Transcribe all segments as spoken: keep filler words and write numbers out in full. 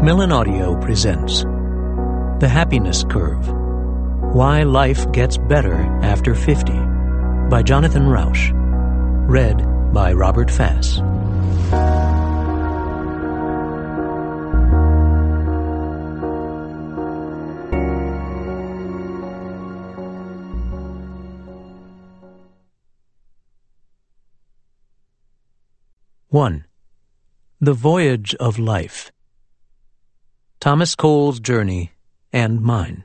Macmillan Audio presents The Happiness Curve: Why Life Gets Better After fifty by Jonathan Rauch. Read by Robert Fass. one. The Voyage of Life. Thomas Cole's journey and mine.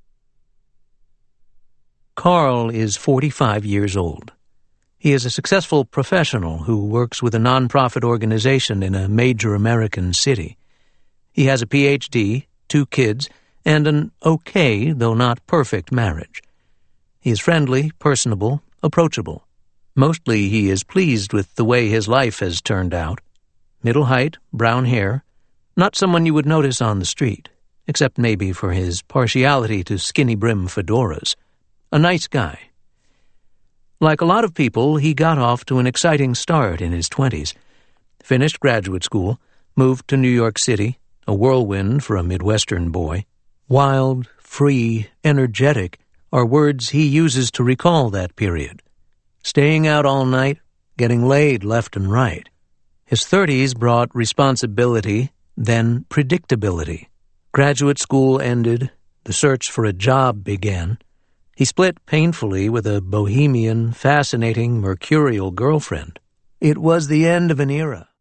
Carl is forty-five years old. He is a successful professional who works with a nonprofit organization in a major American city. He has a P H D, two kids, and an okay, though not perfect, marriage. He is friendly, personable, approachable. Mostly he is pleased with the way his life has turned out. Middle height, brown hair, not someone you would notice on the street, except maybe for his partiality to skinny-brim fedoras. A nice guy. Like a lot of people, he got off to an exciting start in his twenties. Finished graduate school, moved to New York City, a whirlwind for a Midwestern boy. Wild, free, energetic are words he uses to recall that period. Staying out all night, getting laid left and right. His thirties brought responsibility, then predictability. Graduate school ended, the search for a job began. He split painfully with a bohemian, fascinating, mercurial girlfriend. It was the end of an era.